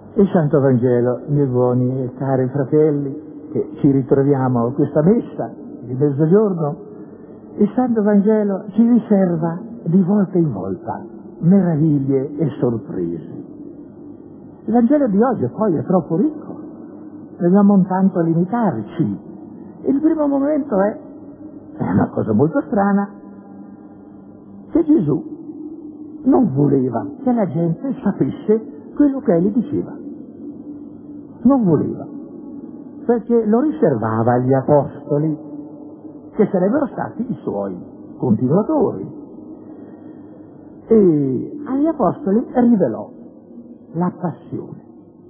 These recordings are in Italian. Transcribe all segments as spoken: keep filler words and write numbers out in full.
Il Santo Vangelo, miei buoni e cari fratelli, che ci ritroviamo a questa messa di mezzogiorno, il Santo Vangelo ci riserva di volta in volta meraviglie e sorprese. Il Vangelo di oggi poi è troppo ricco, dobbiamo tanto limitarci. Il primo momento è, è una cosa molto strana, che Gesù non voleva che la gente sapesse quello che egli diceva. Non voleva, perché lo riservava agli apostoli, che sarebbero stati i suoi continuatori. E agli apostoli rivelò la passione.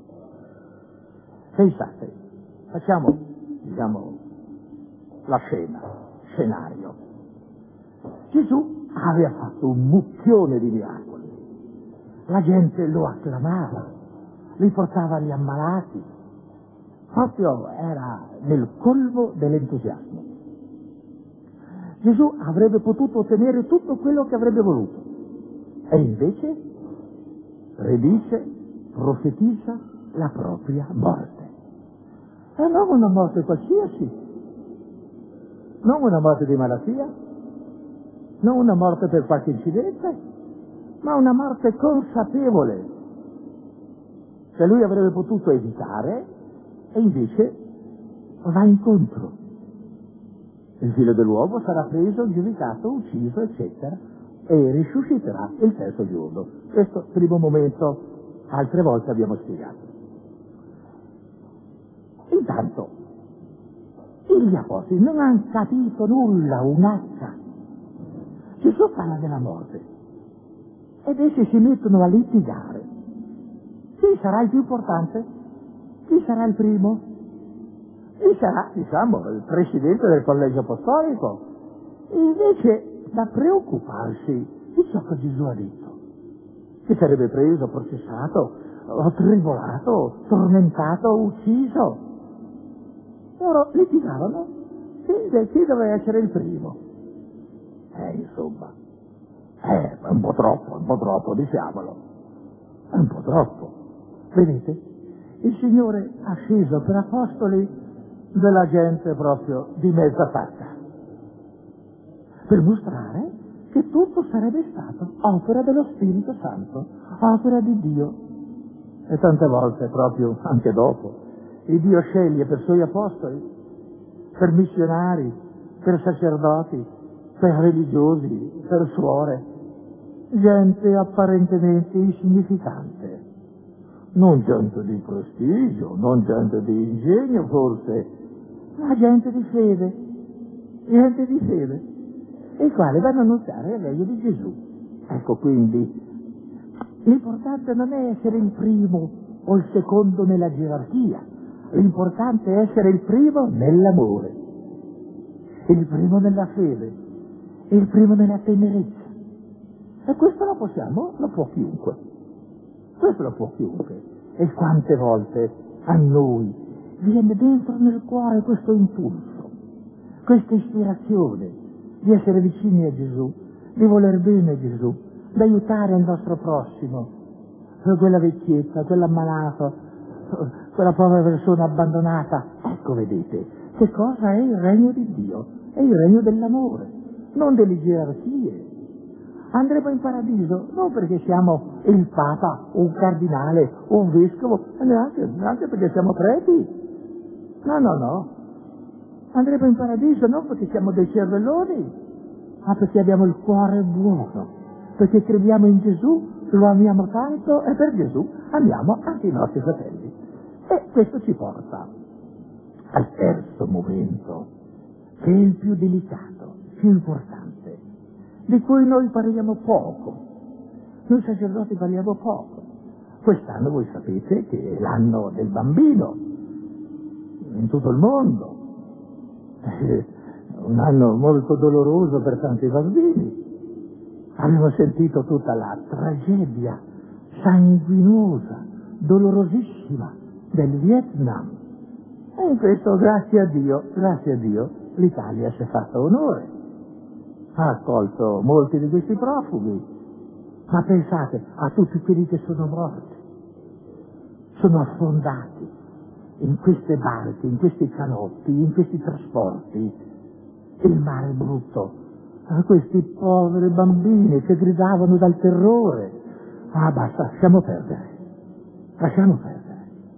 Pensate, facciamo, diciamo, la scena, scenario. Gesù aveva fatto un mucchione di miracoli. La gente lo acclamava, li portava gli ammalati. Proprio era nel colmo dell'entusiasmo. Gesù avrebbe potuto ottenere tutto quello che avrebbe voluto. E invece predice, profetizza la propria morte. E non una morte qualsiasi, non una morte di malattia, non una morte per qualche incidente, ma una morte consapevole, che lui avrebbe potuto evitare e invece va incontro. Il figlio dell'uomo sarà preso, giudicato, ucciso, eccetera, e risusciterà il terzo giorno. Questo primo momento, altre volte abbiamo spiegato. Intanto, gli apostoli non hanno capito nulla, un H. Gesù parla della morte ed essi si mettono a litigare. Chi sarà il più importante? Chi sarà il primo? Chi sarà, diciamo, il presidente del collegio apostolico? E invece da preoccuparsi di ciò che Gesù ha detto, che sarebbe preso, processato, o tribolato, tormentato, ucciso. Loro litigavano chi, chi doveva essere il primo. Eh, insomma, eh, è un po' troppo, un po' troppo, diciamolo. È un po' troppo. Vedete? Il Signore ha sceso per apostoli della gente proprio di mezza pacca, per mostrare che tutto sarebbe stato opera dello Spirito Santo, opera di Dio. E tante volte, proprio anche dopo, il Dio sceglie per suoi apostoli, per missionari, per sacerdoti, per religiosi, per suore, gente apparentemente insignificante, non gente di prestigio, non gente di ingegno forse, ma gente di fede, gente di fede, i quali vanno a annunciare il regno di Gesù. Ecco quindi, l'importante non è essere il primo o il secondo nella gerarchia, l'importante è essere il primo nell'amore, il primo nella fede, il primo nella tenerezza. E questo lo possiamo, lo può chiunque. Questo lo può chiunque. E quante volte a noi viene dentro nel cuore questo impulso, questa ispirazione di essere vicini a Gesù, di voler bene a Gesù, di aiutare il nostro prossimo, quella vecchietta, quell'ammalato, quella povera persona abbandonata. Ecco, vedete, che cosa è il regno di Dio? È il regno dell'amore, non delle gerarchie. Andremo in paradiso non perché siamo il Papa, un cardinale, un vescovo, neanche, neanche perché siamo preti. No, no, no. Andremo in paradiso non perché siamo dei cervelloni, ma perché abbiamo il cuore buono, perché crediamo in Gesù, lo amiamo tanto e per Gesù amiamo anche i nostri fratelli. E questo ci porta al terzo momento, che è il più delicato, più importante, di cui noi parliamo poco. Noi sacerdoti parliamo poco. Quest'anno voi sapete che è l'anno del bambino in tutto il mondo. È un anno molto doloroso per tanti bambini. Abbiamo sentito tutta la tragedia sanguinosa, dolorosissima del Vietnam. E in questo, grazie a Dio, grazie a Dio, l'Italia si è fatta onore. Ha accolto molti di questi profughi, ma pensate a tutti quelli che sono morti. sono affondati in queste barche, in questi canotti, in questi trasporti. Il mare è brutto. A questi poveri bambini che gridavano dal terrore. Ah, basta, lasciamo perdere. Lasciamo perdere.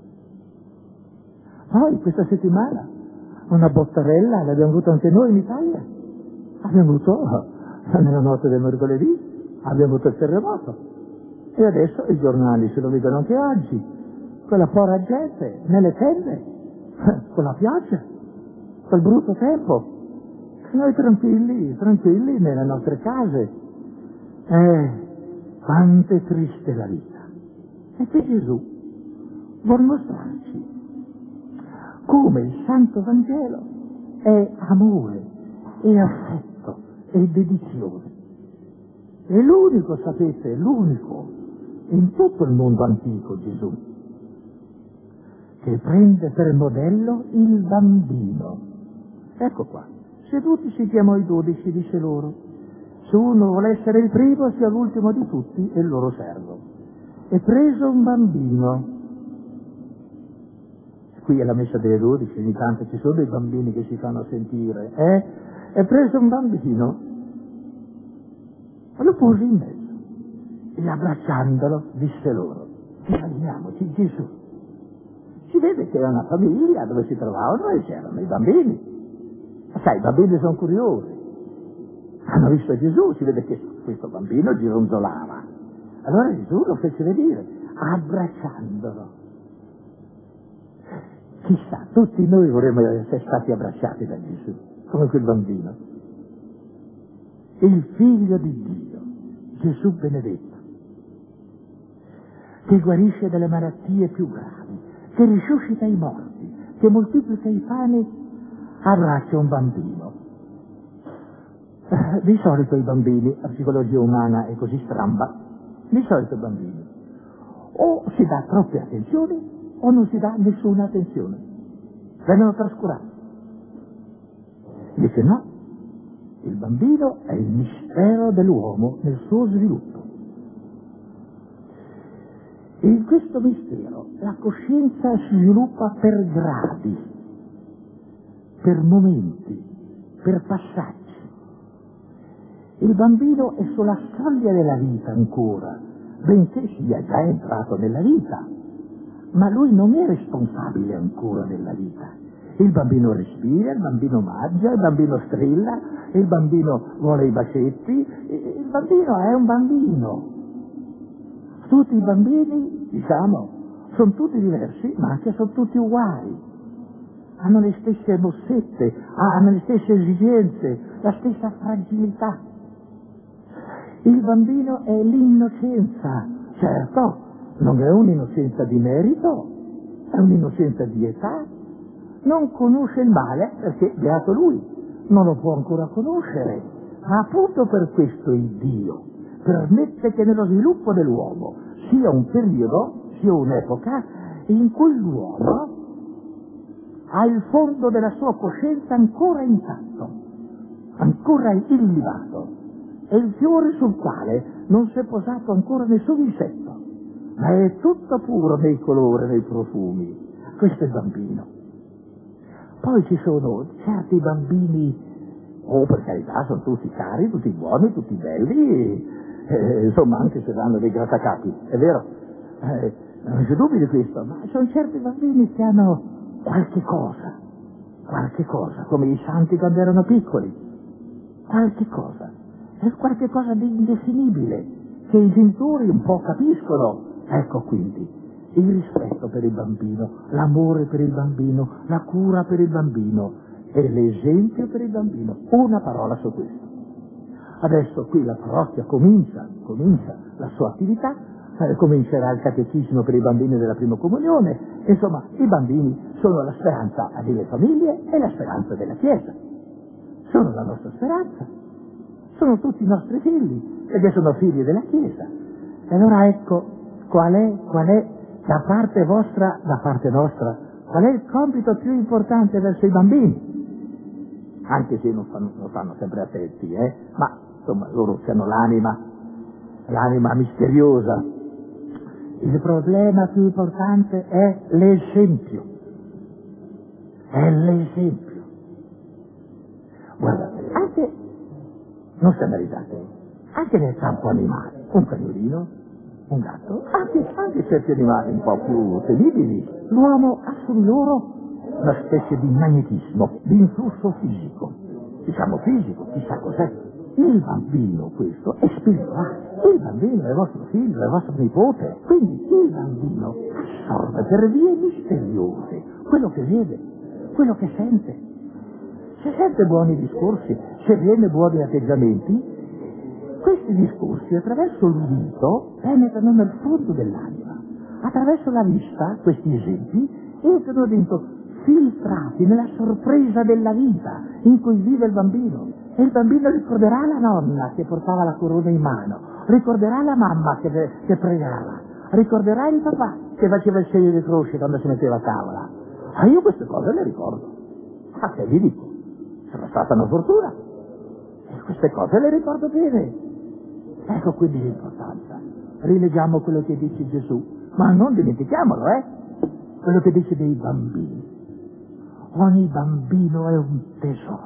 Poi, questa settimana, una bottarella l'abbiamo avuta anche noi in Italia. Abbiamo avuto, nella notte del mercoledì, abbiamo avuto il terremoto. E adesso i giornali se lo vedono anche oggi. Quella povera gente, nelle tende, con la pioggia, col brutto tempo. Noi tranquilli, tranquilli nelle nostre case. Eh, quanto è triste la vita. E che Gesù vuol mostrarci come il Santo Vangelo è amore, è affetto, è dedizione. È l'unico, sapete, l'unico in tutto il mondo antico Gesù che prende per modello il bambino. Ecco qua. Seduti si chiamò i dodici, disse loro: se uno vuole essere il primo, sia l'ultimo di tutti e il loro servo. E preso un bambino, qui è la messa delle dodici, ogni tanto ci sono dei bambini che si fanno sentire, eh? E preso un bambino, lo pose in mezzo e abbracciandolo disse loro: immaginiamoci Gesù. Si vede che era una famiglia dove si trovavano e c'erano i bambini. Sai, i bambini sono curiosi. Hanno visto Gesù, si vede che questo bambino gironzolava. Allora Gesù lo fece vedere, abbracciandolo. Chissà, tutti noi vorremmo essere stati abbracciati da Gesù, come quel bambino. Il Figlio di Dio, Gesù benedetto, che guarisce dalle malattie più gravi, che risuscita i morti, che moltiplica i pani, abbraccia un bambino. Eh, di solito i bambini, la psicologia umana è così stramba, di solito i bambini o si dà troppe attenzioni o non si dà nessuna attenzione, vengono trascurati. Invece no, il bambino è il mistero dell'uomo nel suo sviluppo. E in questo mistero la coscienza si sviluppa per gradi, per momenti, per passaggi. Il bambino è sulla soglia della vita ancora, benché sia già entrato nella vita, ma lui non è responsabile ancora della vita. Il bambino respira, il bambino mangia, il bambino strilla, il bambino vuole i bacetti, il bambino è un bambino. Tutti i bambini, diciamo, sono tutti diversi, ma anche sono tutti uguali. Hanno le stesse mossette, hanno le stesse esigenze, la stessa fragilità. Il bambino è l'innocenza, certo, non è un'innocenza di merito, è un'innocenza di età. Non conosce il male perché, beato lui, non lo può ancora conoscere, ma appunto per questo il Dio permette che nello sviluppo dell'uomo sia un periodo, sia un'epoca in cui l'uomo ha il fondo della sua coscienza ancora intatto, ancora illibato, è il fiore sul quale non si è posato ancora nessun insetto, ma è tutto puro nei colori, nei profumi. Questo è il bambino. Poi ci sono certi bambini, oh per carità, sono tutti cari, tutti buoni, tutti belli, eh, insomma anche se danno dei grattacapi, è vero, eh, non c'è dubbio di questo, ma sono certi bambini che hanno qualche cosa, qualche cosa, come i santi quando erano piccoli, qualche cosa, è qualche cosa di indefinibile, che i genitori un po' capiscono. Ecco quindi il rispetto per il bambino, l'amore per il bambino, la cura per il bambino e l'esempio per il bambino. Una parola su questo. Adesso qui la parrocchia comincia, comincia la sua attività, eh, comincerà il catechismo per i bambini della prima comunione, insomma i bambini sono la speranza delle famiglie e la speranza della Chiesa. Sono la nostra speranza, sono tutti i nostri figli, perché sono figli della Chiesa. E allora ecco qual è, qual è da parte vostra, da parte nostra, qual è il compito più importante verso i bambini? Anche se non fanno, non fanno sempre attenti, eh? Ma insomma loro hanno l'anima, l'anima misteriosa. Il problema più importante è l'esempio. È l'esempio. Guardate, anche, non se meritate, anche nel campo animale, un cagnolino, un gatto, anche, anche certi animali un po' più temibili, l'uomo ha su di loro una specie di magnetismo, di influsso fisico. Diciamo fisico, chissà cos'è. Il bambino, questo, è spirituale. Il bambino è vostro figlio, è vostro nipote. Quindi il bambino assorbe per vie misteriose quello che vede, quello che sente. Se sente buoni discorsi, se vede buoni atteggiamenti, questi discorsi attraverso l'udito penetrano nel fondo dell'anima. Attraverso la vista, questi esempi entrano dentro, filtrati nella sorpresa della vita in cui vive il bambino. E il bambino ricorderà la nonna che portava la corona in mano, ricorderà la mamma che, che pregava, ricorderà il papà che faceva il segno di croce quando si metteva a tavola. Ah, io queste cose le ricordo. Ah, che vi dico? Sono stata una fortuna. E queste cose le ricordo bene. Ecco quindi l'importanza. Rileggiamo quello che dice Gesù, ma non dimentichiamolo, eh? Quello che dice dei bambini. Ogni bambino è un tesoro.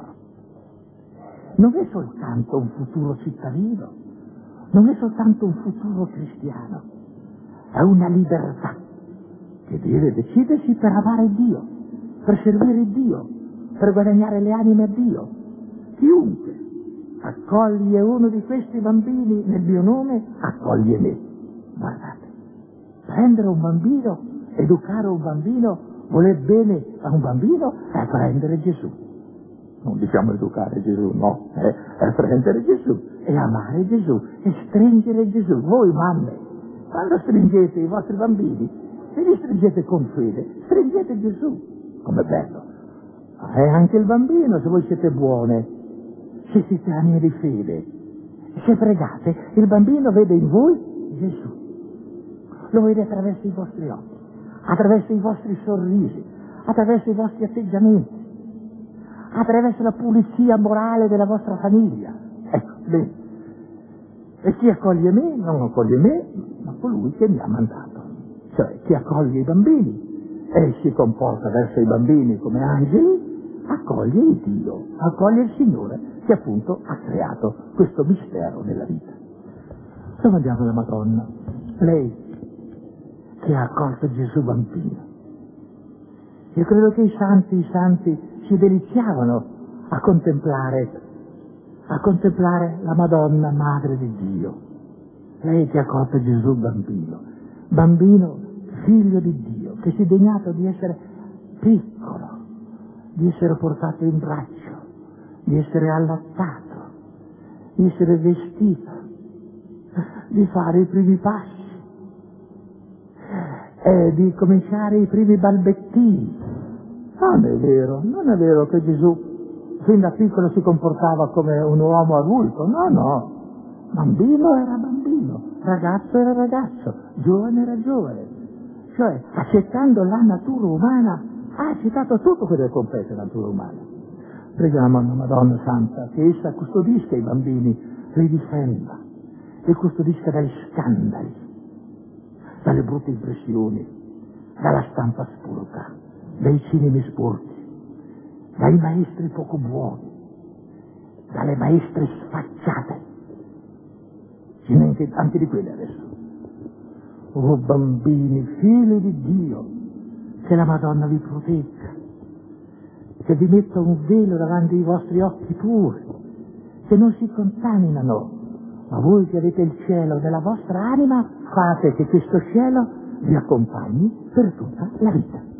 Non è soltanto un futuro cittadino, non è soltanto un futuro cristiano, è una libertà che deve decidersi per amare Dio, per servire Dio, per guadagnare le anime a Dio. Chiunque accoglie uno di questi bambini nel mio nome, accoglie me. Guardate, prendere un bambino, educare un bambino, voler bene a un bambino è prendere Gesù. Non diciamo educare Gesù, no, è, è prendere Gesù e amare Gesù e stringere Gesù. Voi mamme, quando stringete i vostri bambini, se li stringete con fede, stringete Gesù. Com'è bello. E anche il bambino, se voi siete buone, se siete anime di fede, se pregate, il bambino vede in voi Gesù. Lo vede attraverso i vostri occhi, attraverso i vostri sorrisi, attraverso i vostri atteggiamenti, attraverso la pulizia morale della vostra famiglia. Ecco, bene. E chi accoglie me non accoglie me, ma colui che mi ha mandato. Cioè, chi accoglie i bambini e si comporta verso i bambini come angeli, accoglie il Dio, accoglie il Signore che appunto ha creato questo mistero nella vita. Domandiamo alla Madonna, lei che ha accolto Gesù bambino. Io credo che i santi, i santi si deliziavano a contemplare, a contemplare la Madonna, Madre di Dio. Lei che ha accolto Gesù bambino, bambino figlio di Dio, che si è degnato di essere piccolo, di essere portato in braccio, di essere allattato, di essere vestito, di fare i primi passi e di cominciare i primi balbettini. Non è vero, non è vero che Gesù fin da piccolo si comportava come un uomo adulto, no, no. Bambino era bambino, ragazzo era ragazzo, giovane era giovane. Cioè, accettando la natura umana, ha accettato tutto quello che compete alla natura umana. Preghiamo alla Madonna Santa che essa custodisca i bambini, li difenda, li custodisca dagli scandali, dalle brutte impressioni, dalla stampa sporca, dai cinemi sporchi, dai maestri poco buoni, dalle maestre sfacciate. Ce n'è anche, anche di quelle adesso. Oh bambini, figli di Dio, che la Madonna vi protegga, che vi metta un velo davanti ai vostri occhi puri, che non si contaminano, ma voi che avete il cielo della vostra anima, fate che questo cielo vi accompagni per tutta la vita.